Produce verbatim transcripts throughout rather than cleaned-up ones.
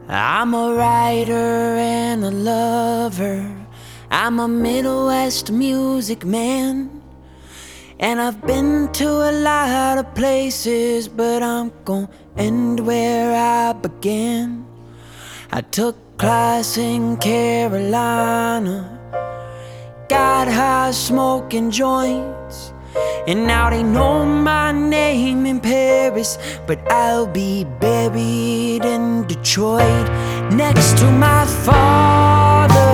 I'm a writer and a lover. I'm a Middle West music man. And I've been to a lot of places, but I'm gon' end where I began. I took class in Carolina, got high smoking joints, and now they know my name in Paris, but I'll be buried in Detroit next to my father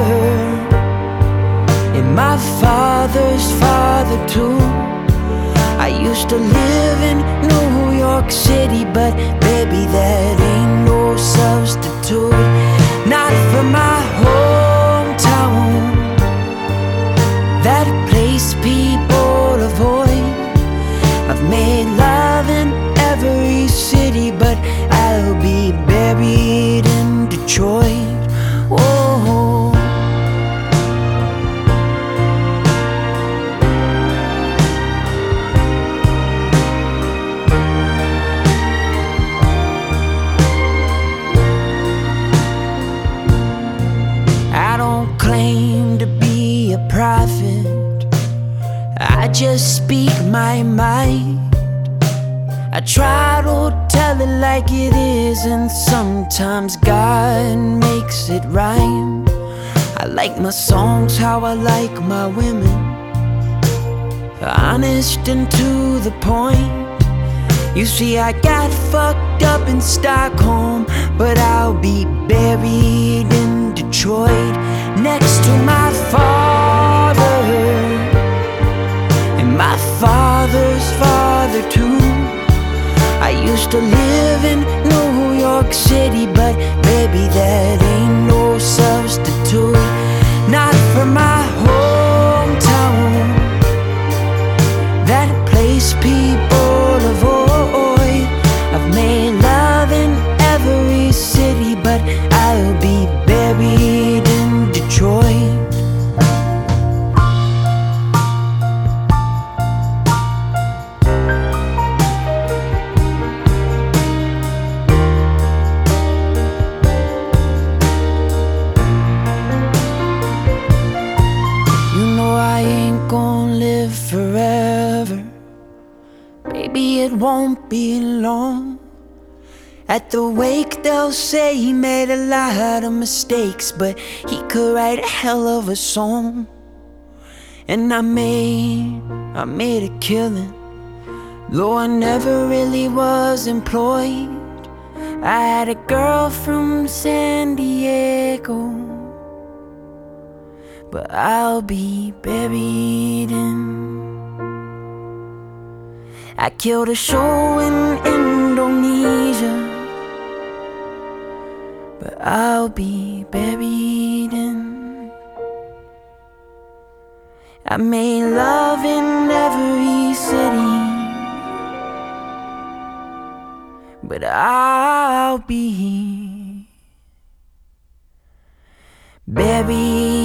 and my father's father too. I used to live in New York City, but baby, that ain't no substitute, not for my hometown, that place people avoid. I've made love in every city, but I'll be buried in Detroit. Whoa. I don't claim to be a prophet, I just speak my mind. I try to tell it like it is, and sometimes God makes it rhyme. I like my songs how I like my women, honest and to the point. You see, I got fucked up in Stockholm, but I'll be buried in Detroit next to my father and my father's father too. I used to live in New York City, but baby, that ain't no substitute, not for my hometown, that place people avoid. I've made love in every city, but I'll be buried in Detroit. Forever, baby, it won't be long. At the wake they'll say he made a lot of mistakes, but he could write a hell of a song. And I made, I made a killing, though I never really was employed. I had a girl from San Diego, but I'll be buried in. I killed a show in Indonesia, but I'll be buried in. I made love in every city, but I'll be buried